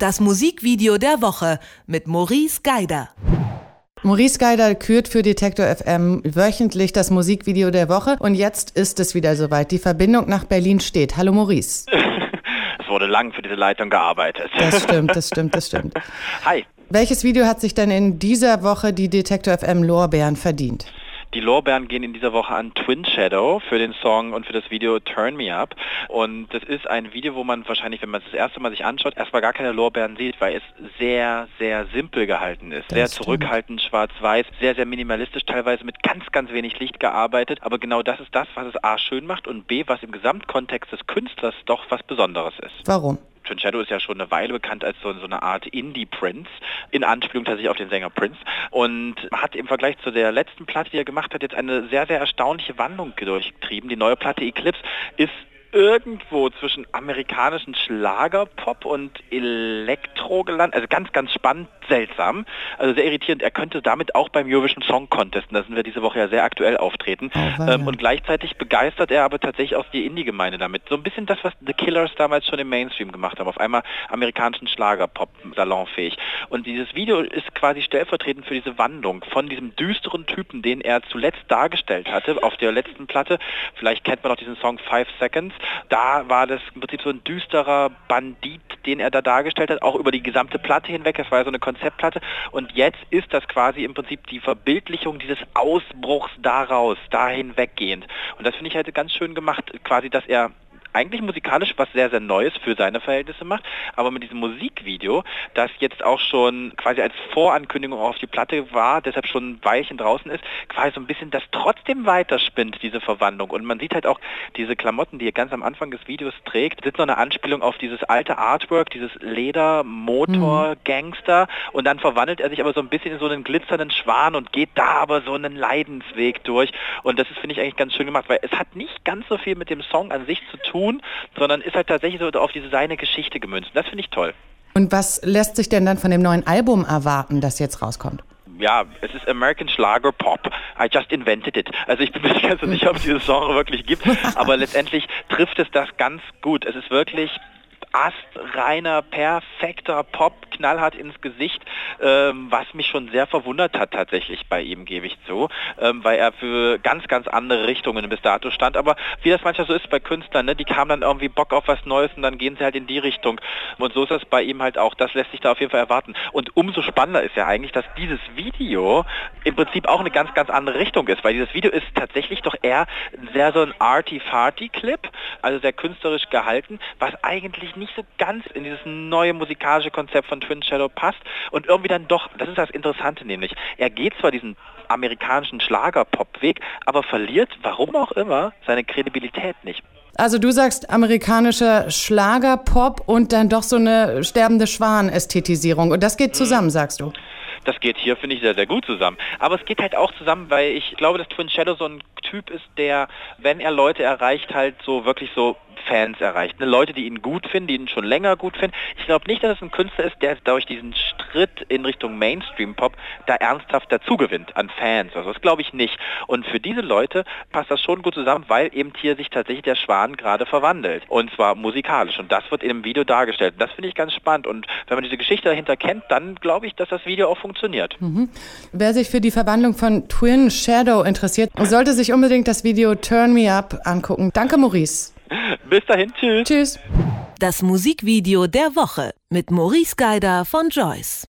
Das Musikvideo der Woche mit Maurice Geider. Maurice Geider kürt für Detektor FM wöchentlich das Musikvideo der Woche. Und jetzt ist es wieder soweit. Die Verbindung nach Berlin steht. Hallo Maurice. Es wurde lang für diese Leitung gearbeitet. Das stimmt. Hi. Welches Video hat sich denn in dieser Woche die Detektor FM Lorbeeren verdient? Die Lorbeeren gehen in dieser Woche an Twin Shadow für den Song und für das Video Turn Me Up. Und das ist ein Video, wo man wahrscheinlich, wenn man es das erste Mal sich anschaut, erstmal gar keine Lorbeeren sieht, weil es sehr, sehr simpel gehalten ist. Sehr zurückhaltend, schwarz-weiß, sehr, sehr minimalistisch, teilweise mit ganz, ganz wenig Licht gearbeitet. Aber genau das ist das, was es A schön macht und B, was im Gesamtkontext des Künstlers doch was Besonderes ist. Warum? Twin Shadow ist ja schon eine Weile bekannt als so eine Art Indie-Prince, in Anspielung tatsächlich auf den Sänger Prince, und hat im Vergleich zu der letzten Platte, die er gemacht hat, jetzt eine sehr, sehr erstaunliche Wandlung durchgetrieben. Die neue Platte Eclipse ist irgendwo zwischen amerikanischen Schlagerpop und Elektro gelandet, also ganz, ganz spannend, seltsam, also sehr irritierend. Er könnte damit auch beim Eurovision Song Contest, da sind wir diese Woche ja sehr aktuell, auftreten, und gleichzeitig begeistert er aber tatsächlich auch die Indie-Gemeinde damit. So ein bisschen das, was The Killers damals schon im Mainstream gemacht haben, auf einmal amerikanischen Schlagerpop salonfähig. Und dieses Video ist quasi stellvertretend für diese Wandlung von diesem düsteren Typen, den er zuletzt dargestellt hatte auf der letzten Platte. Vielleicht kennt man auch diesen Song 5 Seconds. Da war das im Prinzip so ein düsterer Bandit, den er da dargestellt hat, auch über die gesamte Platte hinweg. Das war ja so eine Konzeptplatte. Und jetzt ist das quasi im Prinzip die Verbildlichung dieses Ausbruchs daraus, dahin weggehend. Und das finde ich halt ganz schön gemacht, quasi, dass er eigentlich musikalisch was sehr, sehr Neues für seine Verhältnisse macht, aber mit diesem Musikvideo, das jetzt auch schon quasi als Vorankündigung auf die Platte war, deshalb schon ein Weilchen draußen ist, quasi so ein bisschen das trotzdem weiterspinnt, diese Verwandlung. Und man sieht halt auch diese Klamotten, die er ganz am Anfang des Videos trägt, sind noch eine Anspielung auf dieses alte Artwork, dieses Leder, Motor, Gangster, und dann verwandelt er sich aber so ein bisschen in so einen glitzernden Schwan und geht da aber so einen Leidensweg durch. Und das ist, finde ich, eigentlich ganz schön gemacht, weil es hat nicht ganz so viel mit dem Song an sich zu tun, sondern ist halt tatsächlich so auf diese seine Geschichte gemünzt. Das finde ich toll. Und was lässt sich denn dann von dem neuen Album erwarten, das jetzt rauskommt? Ja, es ist American Schlager Pop. I just invented it. Also ich bin mir nicht ganz so sicher, ob es dieses Genre wirklich gibt, aber letztendlich trifft es das ganz gut. Es ist wirklich astreiner, perfekter Pop, knallhart ins Gesicht, was mich schon sehr verwundert hat tatsächlich bei ihm, gebe ich zu, weil er für ganz, ganz andere Richtungen bis dato stand. Aber wie das manchmal so ist bei Künstlern, ne, die haben dann irgendwie Bock auf was Neues und dann gehen sie halt in die Richtung. Und so ist das bei ihm halt auch. Das lässt sich da auf jeden Fall erwarten. Und umso spannender ist ja eigentlich, dass dieses Video im Prinzip auch eine ganz, ganz andere Richtung ist, weil dieses Video ist tatsächlich doch eher sehr so ein Arty-Farty-Clip, also sehr künstlerisch gehalten, was eigentlich nicht so ganz in dieses neue musikalische Konzept von Twin Shadow passt und irgendwie dann doch, das ist das Interessante nämlich, er geht zwar diesen amerikanischen Schlager-Pop-Weg, aber verliert, warum auch immer, seine Kredibilität nicht. Also du sagst amerikanischer Schlagerpop und dann doch so eine sterbende Schwan-Ästhetisierung, und das geht zusammen, sagst du? Das geht hier, finde ich, sehr, sehr gut zusammen. Aber es geht halt auch zusammen, weil ich glaube, dass Twin Shadow so ein Typ ist, der, wenn er Leute erreicht, halt so wirklich so Fans erreicht. Ne? Leute, die ihn gut finden, die ihn schon länger gut finden. Ich glaube nicht, dass es ein Künstler ist, der durch diesen Schritt in Richtung Mainstream-Pop da ernsthaft dazugewinnt an Fans. Also das glaube ich nicht. Und für diese Leute passt das schon gut zusammen, weil eben hier sich tatsächlich der Schwan gerade verwandelt. Und zwar musikalisch. Und das wird in dem Video dargestellt. Das finde ich ganz spannend. Und wenn man diese Geschichte dahinter kennt, dann glaube ich, dass das Video auch funktioniert. Wer sich für die Verwandlung von Twin Shadow interessiert, sollte sich unbedingt das Video Turn Me Up angucken. Danke, Maurice. Bis dahin, tschüss. Tschüss. Das Musikvideo der Woche mit Maurice Geider von Joyce.